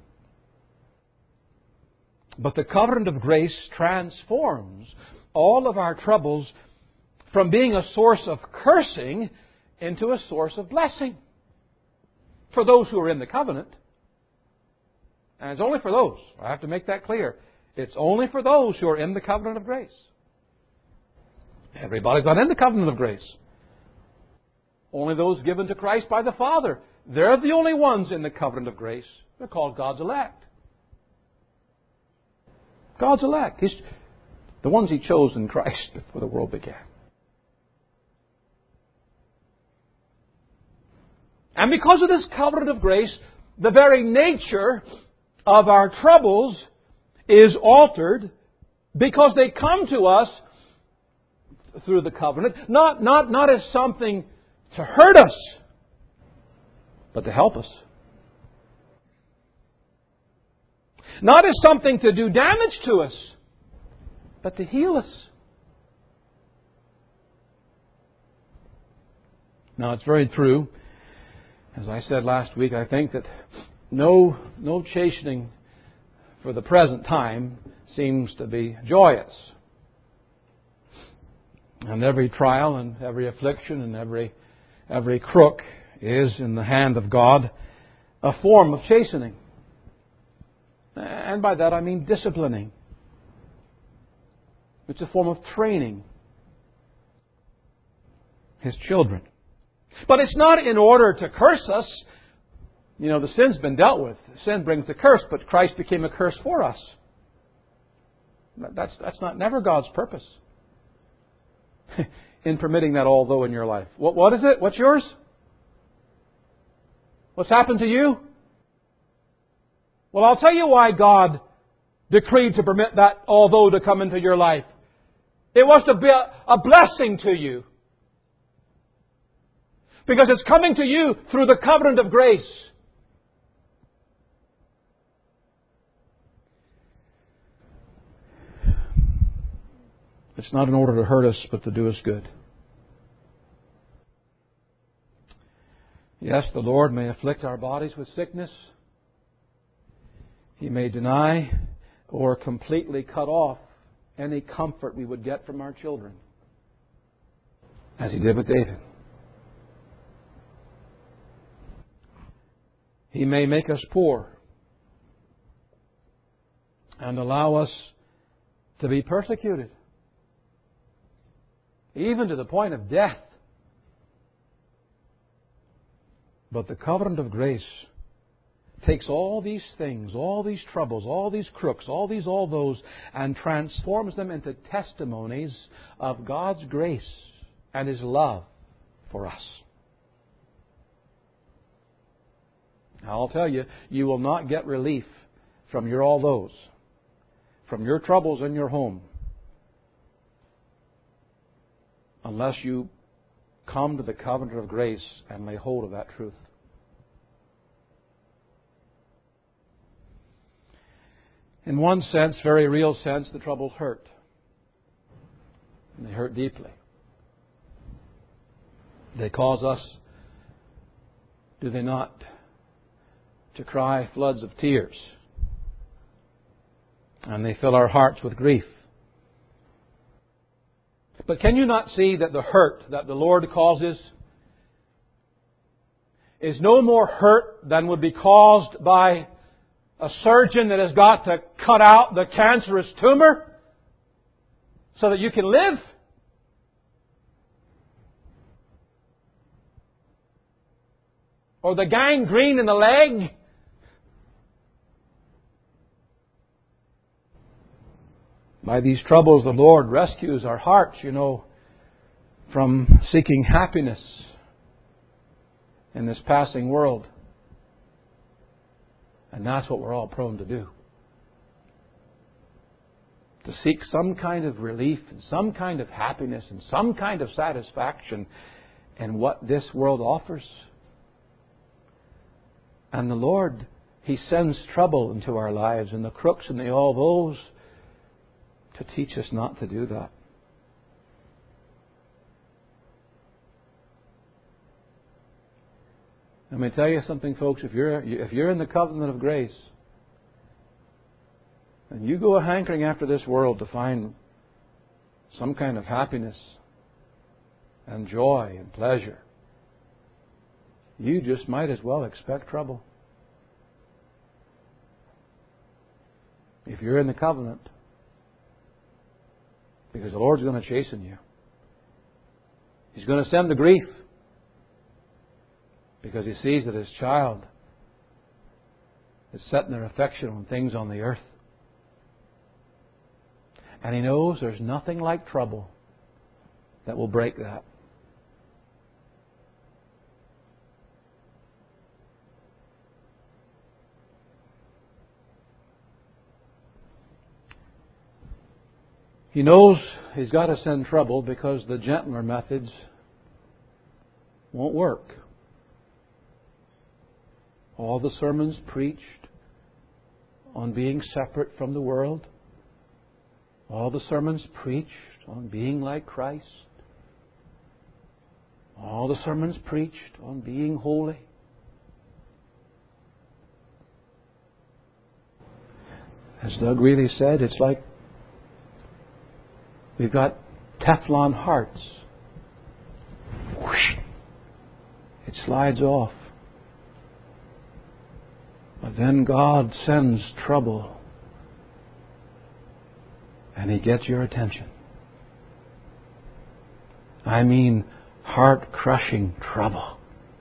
But the covenant of grace transforms all of our troubles from being a source of cursing into a source of blessing. For those who are in the covenant. And it's only for those. I have to make that clear. It's only for those who are in the covenant of grace. Everybody's not in the covenant of grace. Only those given to Christ by the Father. They're the only ones in the covenant of grace. They're called God's elect. God's elect. He's the ones He chose in Christ before the world began. And because of this covenant of grace, the very nature of our troubles is altered because they come to us through the covenant, not, not, not as something to hurt us, but to help us. Not as something to do damage to us, but to heal us. Now, it's very true. As I said last week, I think that no, no chastening for the present time seems to be joyous. And every trial and every affliction and every, every crook is, in the hand of God, a form of chastening. And by that I mean disciplining. It's a form of training His children. But it's not in order to curse us. You know, the sin's been dealt with. Sin brings the curse, but Christ became a curse for us. That's, that's not never God's purpose. in permitting that although in your life? What, what is it? What's yours? What's happened to you? Well, I'll tell you why God decreed to permit that although to come into your life. It was to be a, a blessing to you. Because it's coming to you through the covenant of grace. It's not in order to hurt us, but to do us good. Yes, the Lord may afflict our bodies with sickness. He may deny or completely cut off any comfort we would get from our children, as He did with David. He may make us poor and allow us to be persecuted, even to the point of death. But the covenant of grace takes all these things, all these troubles, all these crooks, all these all those, and transforms them into testimonies of God's grace and His love for us. Now, I'll tell you, you will not get relief from your all those, from your troubles in your home, unless you come to the covenant of grace and lay hold of that truth. In one sense, very real sense, the troubles hurt. And they hurt deeply. They cause us, do they not, to cry floods of tears. And they fill our hearts with grief. But can you not see that the hurt that the Lord causes is no more hurt than would be caused by a surgeon that has got to cut out the cancerous tumor so that you can live? Or the gangrene in the leg? By these troubles, the Lord rescues our hearts, you know, from seeking happiness in this passing world. And that's what we're all prone to do. To seek some kind of relief and some kind of happiness and some kind of satisfaction in what this world offers. And the Lord, He sends trouble into our lives and the crooks and the all those to teach us not to do that. Let me tell you something, folks. If you're if you're in the covenant of grace, and you go a hankering after this world to find some kind of happiness and joy and pleasure, you just might as well expect trouble. If you're in the covenant, because the Lord's going to chasten you. He's going to send the grief. Because He sees that His child is setting their affection on things on the earth. And He knows there's nothing like trouble that will break that. He knows He's got to send trouble because the gentler methods won't work. All the sermons preached on being separate from the world. All the sermons preached on being like Christ. All the sermons preached on being holy. As Doug really said, it's like we've got Teflon hearts. Whoosh! It slides off. But then God sends trouble. And He gets your attention. I mean, heart-crushing trouble.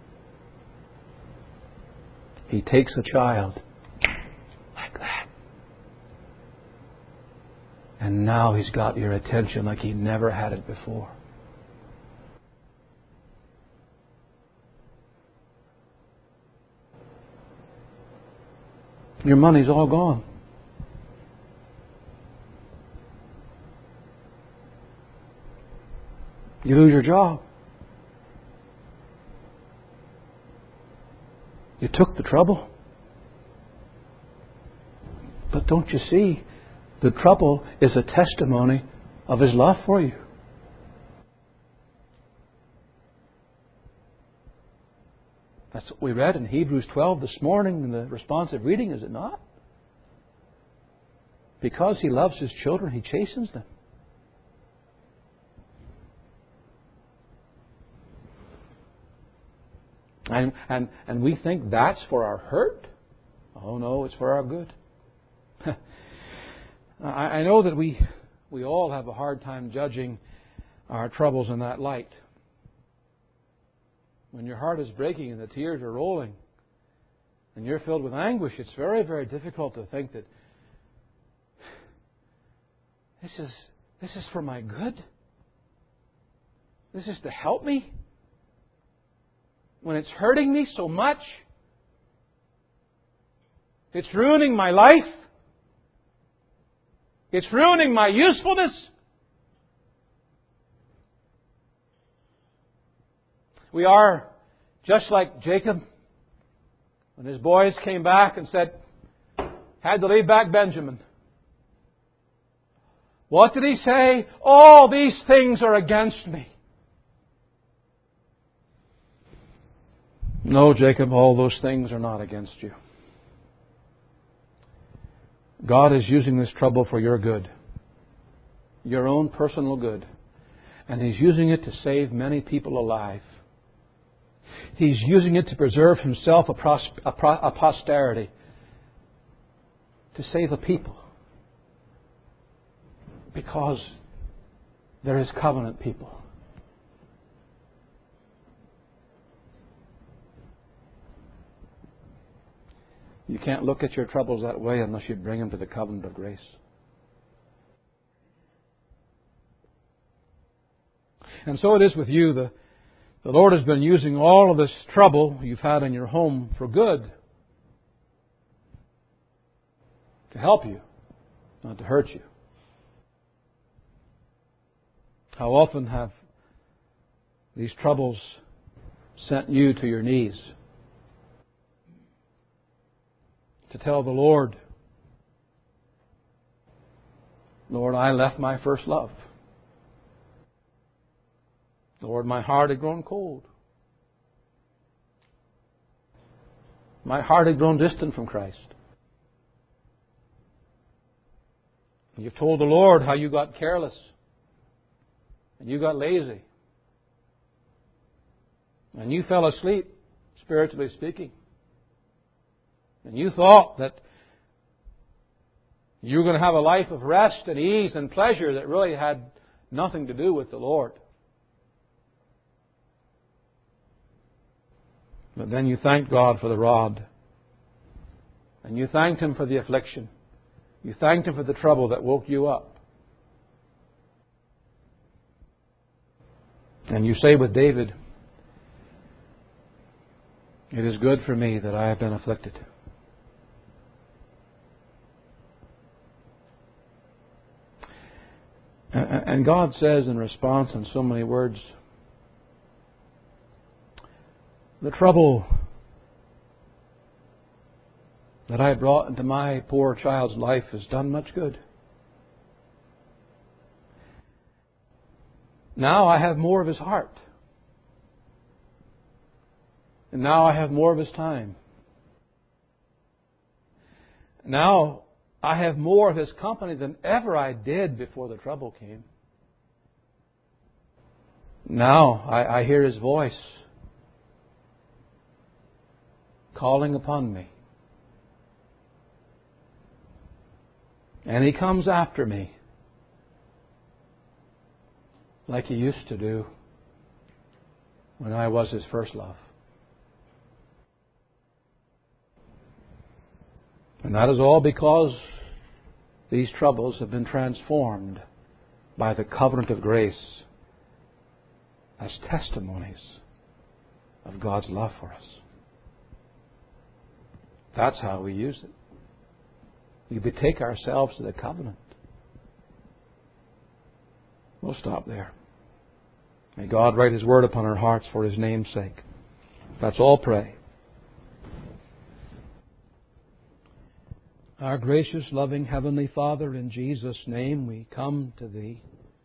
He takes a child like that. And now He's got your attention like He never had it before. Your money's all gone. You lose your job. You took the trouble. But don't you see, the trouble is a testimony of His love for you. That's what we read in Hebrews twelve this morning in the responsive reading, is it not? Because He loves His children, He chastens them. And, and, and we think that's for our hurt? Oh no, it's for our good. I, I know that we, we all have a hard time judging our troubles in that light. When your heart is breaking and the tears are rolling and you're filled with anguish, it's very, very difficult to think that this is, this is for my good. This is to help me. When it's hurting me so much, it's ruining my life. It's ruining my usefulness. We are just like Jacob when his boys came back and said, had to leave back Benjamin. What did he say? All these things are against me. No, Jacob, all those things are not against you. God is using this trouble for your good, your own personal good. And He's using it to save many people alive. He's using it to preserve Himself a, pros- a, pro- a posterity, to save a people. Because they're His covenant people. You can't look at your troubles that way unless you bring them to the covenant of grace. And so it is with you. The, the Lord has been using all of this trouble you've had in your home for good. To help you, not to hurt you. How often have these troubles sent you to your knees to tell the Lord, Lord, I left my first love. Lord, my heart had grown cold. My heart had grown distant from Christ. You've told the Lord how you got careless and you got lazy and you fell asleep, spiritually speaking. And you thought that you were going to have a life of rest and ease and pleasure that really had nothing to do with the Lord. But then you thanked God for the rod. And you thanked Him for the affliction. You thanked Him for the trouble that woke you up. And you say with David, it is good for me that I have been afflicted. And God says in response in so many words, the trouble that I brought into my poor child's life has done much good. Now I have more of his heart. And now I have more of his time. Now I have more of his company than ever I did before the trouble came. Now I, I hear his voice calling upon me. And he comes after me like he used to do when I was his first love. And that is all because these troubles have been transformed by the covenant of grace as testimonies of God's love for us. That's how we use it. we betake ourselves to the covenant. We'll stop there. May God write His Word upon our hearts for His name's sake. Let's all pray. Our gracious, loving Heavenly Father, in Jesus' name we come to Thee.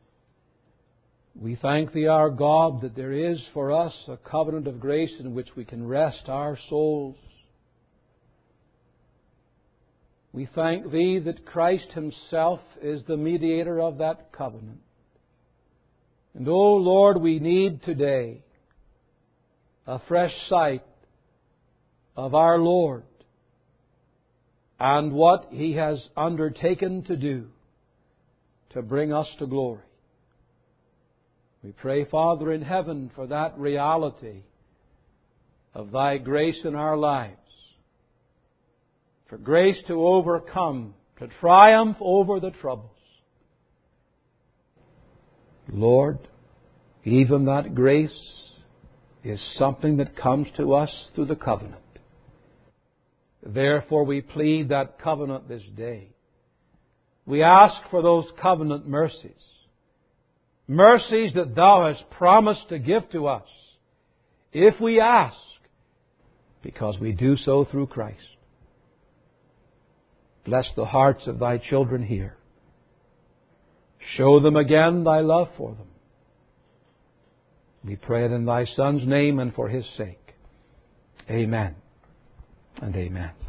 We thank Thee, our God, that there is for us a covenant of grace in which we can rest our souls. We thank Thee that Christ Himself is the mediator of that covenant. And, O Lord, we need today a fresh sight of our Lord and what He has undertaken to do to bring us to glory. We pray, Father in heaven, for that reality of Thy grace in our lives, for grace to overcome, to triumph over the troubles. Lord, even that grace is something that comes to us through the covenant. Therefore we plead that covenant this day. We ask for those covenant mercies. Mercies that Thou hast promised to give to us if we ask, because we do so through Christ. Bless the hearts of Thy children here. Show them again Thy love for them. We pray it in Thy Son's name and for His sake. Amen and amen.